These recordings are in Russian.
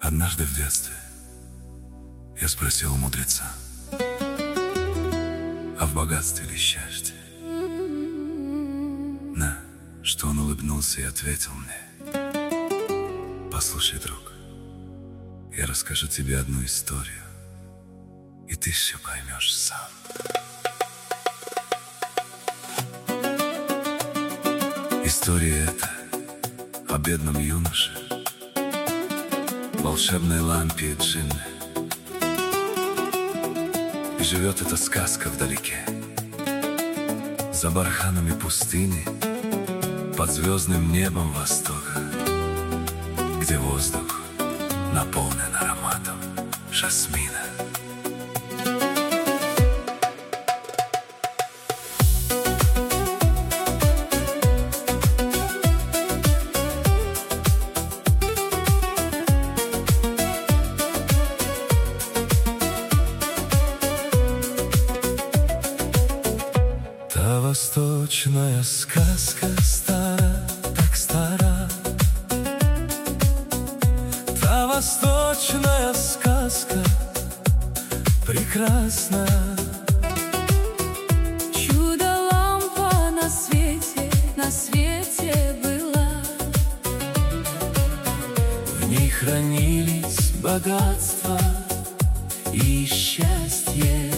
Однажды в детстве я спросил у мудреца, а в богатстве или счастье? На что он улыбнулся и ответил мне: послушай, друг, я расскажу тебе одну историю, и ты все поймешь сам. История эта о бедном юноше, волшебной лампе и джинне. И живет эта сказка вдалеке, за барханами пустыни, под звездным небом востока, где воздух наполнен ароматом жасмина. Та восточная сказка стара, так стара. Та восточная сказка прекрасна. Чудо-лампа на свете была. В ней хранились богатства и счастье.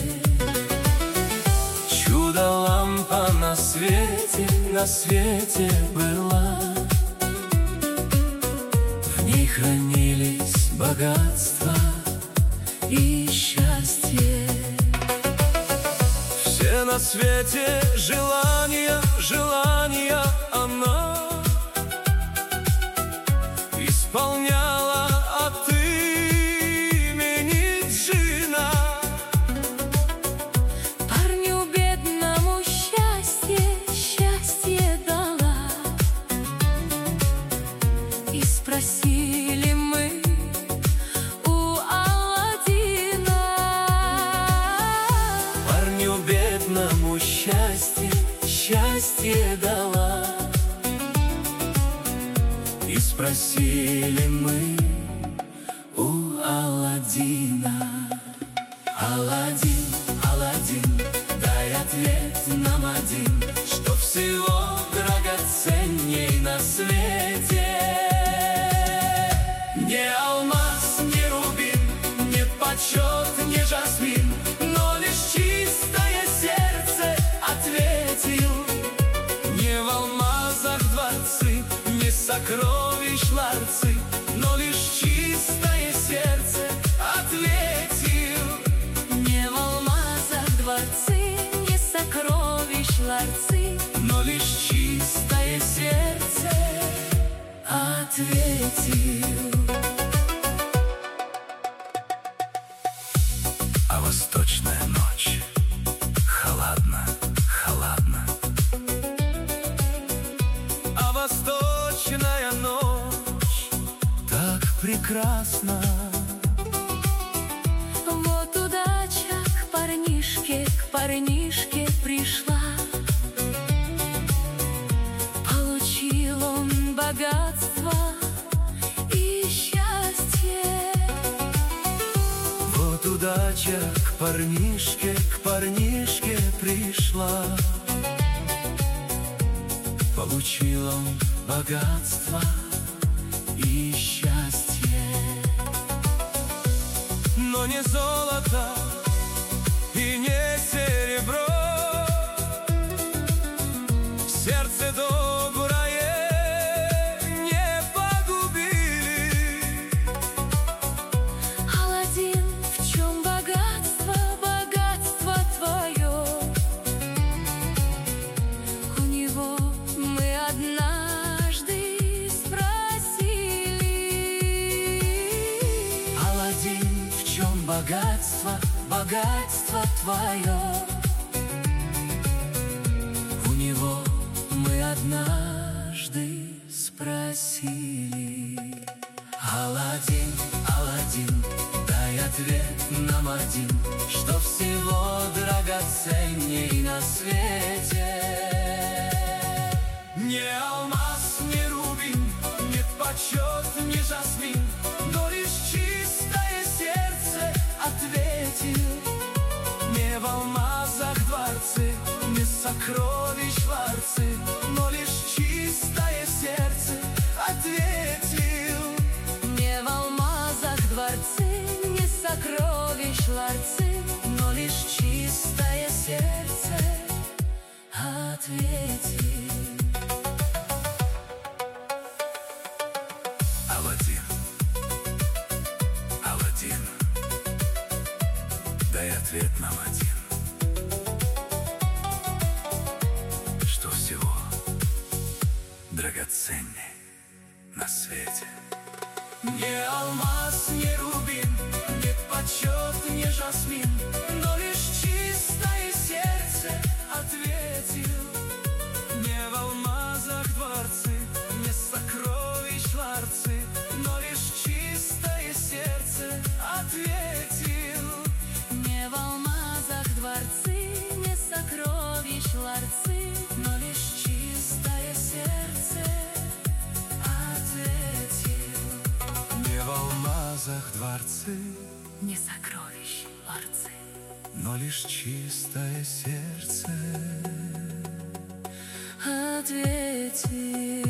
Чудо-лампа на свете была. В ней хранились богатства и счастье. Все на свете желания она исполняла от имени джина. Парню бедному счастье дала. И спросили мы у Аладдина. Парню бедному счастье дала. И спросили мы у Аладдина. Аладдин, Аладдин, дай ответ нам один, что всего драгоценней на свете. Не алмаз, не рубин, не почет, не жасмин, но лишь чистое сердце ответил. Не в алмазах дворцы, не сокровищ ларцы, но лишь чистое сердце ответил. Не в алмазах дворцы, не сокровищ ларцы, Но лишь чистое сердце ответил. А восточная ночь холодна, холодна. А восточная ночь так прекрасна. Вот удача к парнишке пришла. Получил он богатство и счастье. Вот удача к парнишке пришла. Получил он богатство и счастье. Но не золото и не серебро, сердце доброе не погубили. Аладдин, в чем богатство твое? У него мы однажды спросили. Аладдин, в чем богатство твое? У него мы однажды спросили. Аладдин, Аладдин, дай ответ нам один, что всего драгоценней на свете. Не алмаз, не рубин, нет почет, не жасмин, но лишь сокровищ ларцы, но лишь чистое сердце ответил. Не в алмазах дворцы, не сокровищ ларцы, но лишь чистое сердце ответил. Аладдин, Аладдин, дай ответ нам один. Что всего драгоценней на свете? Не алмаз, не рубин, не почет, не жасмин, но лишь чистое сердце ответил. Не в алмазах дворцы, не сокровищ ларцы, но лишь чистое сердце ответил. Не в алмазах дворцы, не сокровищ ларцы, но лишь чистое сердце ответил. Не в алмазах дворцы, Не сокровищ ларцы, но лишь чистое сердце ответил.